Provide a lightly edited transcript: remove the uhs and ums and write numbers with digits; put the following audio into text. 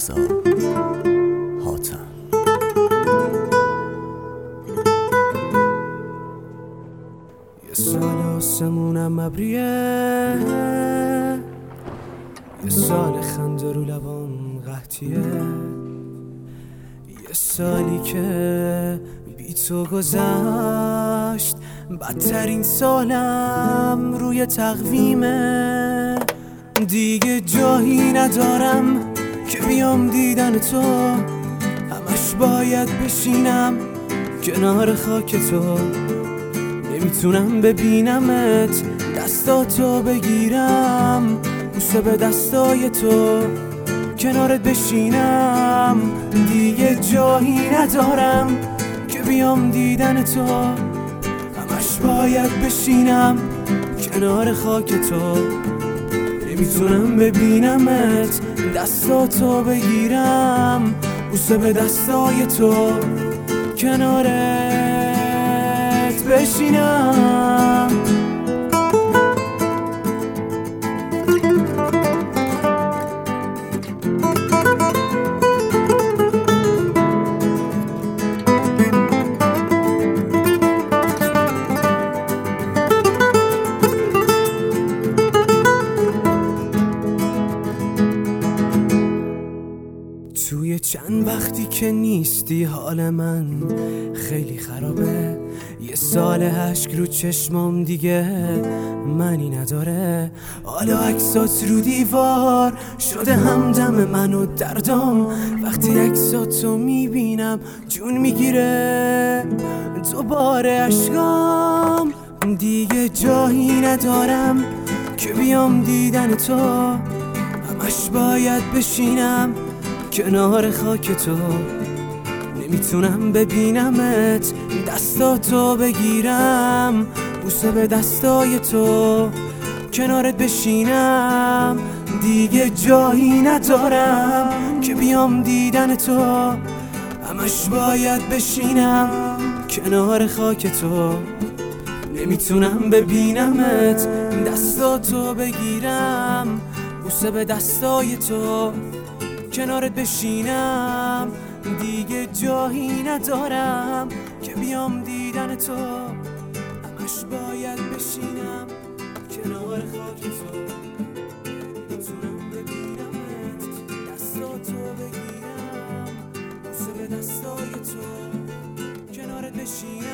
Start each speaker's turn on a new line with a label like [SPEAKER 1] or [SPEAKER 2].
[SPEAKER 1] رضا حاتم.
[SPEAKER 2] یه سال آسمونم ابریه، یه سال خنده رو لبام قحطیه، یه سالی که بی تو گذشت، بدترین سالم روی تقویمه. دیگه جایی ندارم که بیام دیدن تو، همش باید بشینم کنار خاک تو. نمیتونم ببینمت، دستاتو بگیرم، بوسه به دستای تو، کنارت بشینم. دیگه جایی ندارم که بیام دیدن تو، همش باید بشینم کنار خاک تو. نمیتونم ببینمت، دستاتو بگیرم، بوسه به دستای تو، کنارت بشینم. توی چند وقتی که نیستی حال من خیلی خرابه، یه سال اشک رو چشمام دیگه معنی نداره. حالا عکسات رو دیوار شده همدم من و دردام، وقتی عکساتو میبینم جون میگیره دوباره اشکام. دیگه جایی ندارم که بیام دیدن تو، همش باید بشینم کنار خاک تو. نمیتونم ببینمت، دستاتو بگیرم، بوسه به دستای تو، کنارت بشینم. دیگه جایی ندارم که بیام دیدن تو، همش باید بشینم کنار خاک تو. نمیتونم ببینمت، دستاتو بگیرم، بوسه به دستای تو، کنارت بشینم. دیگه جایی ندارم که بیام دیدن تو، همش باید بشینم کنار خاک تو. نمیتونم ببینمت، دستاتو بگیرم، بوسه به دستای تو، کنارت بشینم.